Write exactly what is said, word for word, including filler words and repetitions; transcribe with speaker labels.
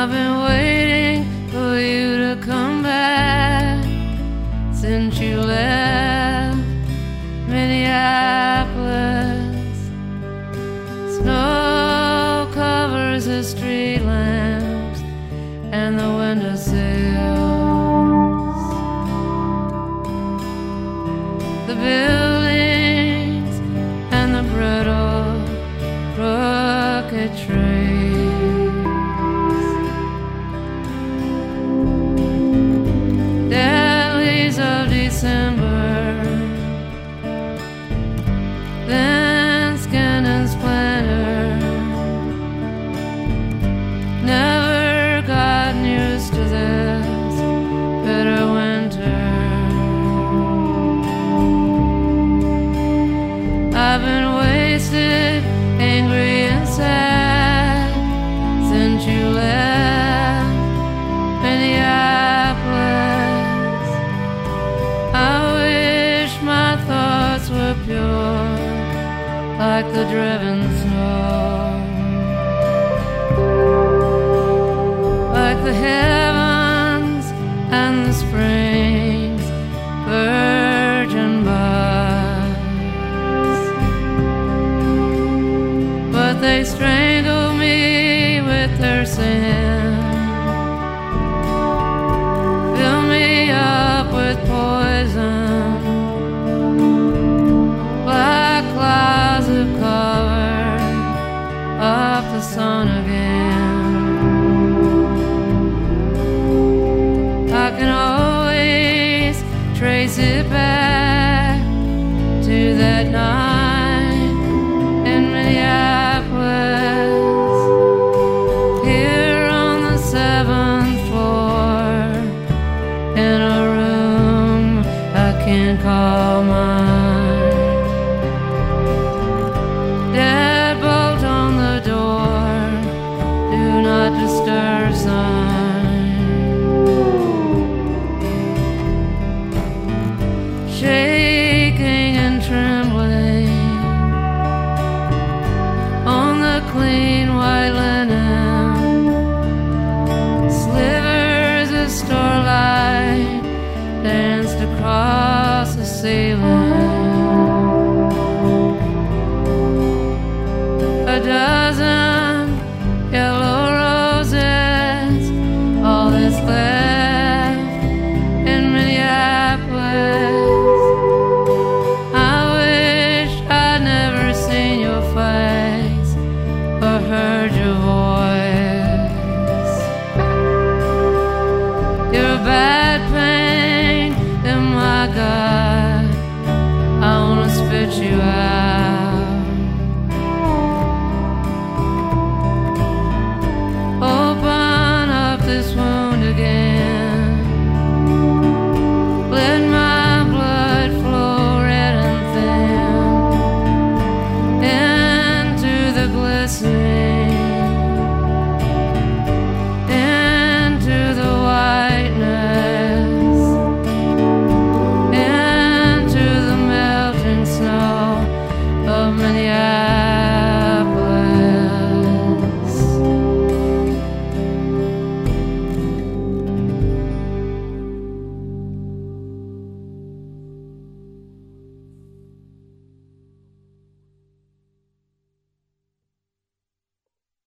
Speaker 1: I've been waiting for you to come back since you left Minneapolis. Snow covers the street lamps and the windowsills. The buildings and the brittle, crooked trees. Dailies of December, thin skin and splendor. Never gotten used to this bitter winter. I've been wasted, angry and sad since you left Minneapolis. I wish my thoughts were pure like the driven snow, like the heavens and the springs, virgin buds. But they strangle me with their sin, fill me up with poison. Black clouds have covered up the sun again. I can always trace it back to that night in Minneapolis, here on the seventh floor, in a room I can't call mine. Deadbolt on the door, do not disturb sign. Shaking and trembling on the clean white linen, slivers of starlight danced across the ceiling.